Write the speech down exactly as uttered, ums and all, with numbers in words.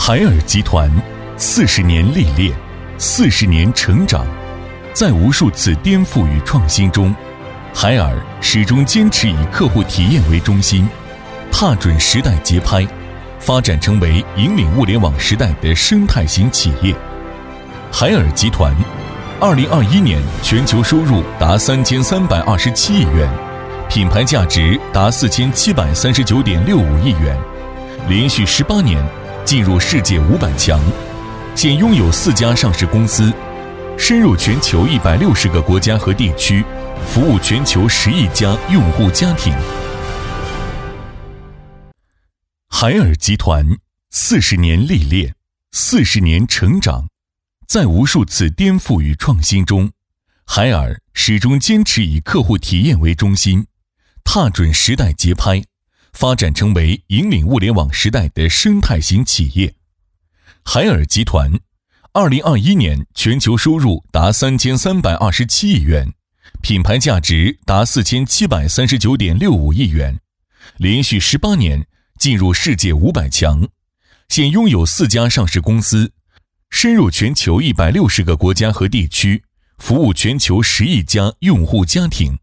海尔集团四十年历练，四十年成长，在无数次颠覆与创新中，海尔始终坚持以客户体验为中心，踏准时代节拍，发展成为引领物联网时代的生态型企业。海尔集团二零二一年全球收入达三千三百二十七亿元，品牌价值达四千七百三十九点六五亿元，连续十八年进入世界五百强，现拥有四家上市公司，深入全球一百六十个国家和地区，服务全球十亿家用户家庭。海尔集团四十年历练，四十年成长，在无数次颠覆与创新中，海尔始终坚持以客户体验为中心，踏准时代节拍，发展成为引领物联网时代的生态型企业。海尔集团二零二一年全球收入达三千三百二十七亿元，品牌价值达四千七百三十九点六五亿元，连续十八年进入世界五百强，现拥有四家上市公司，深入全球一百六十个国家和地区，服务全球十亿家用户家庭。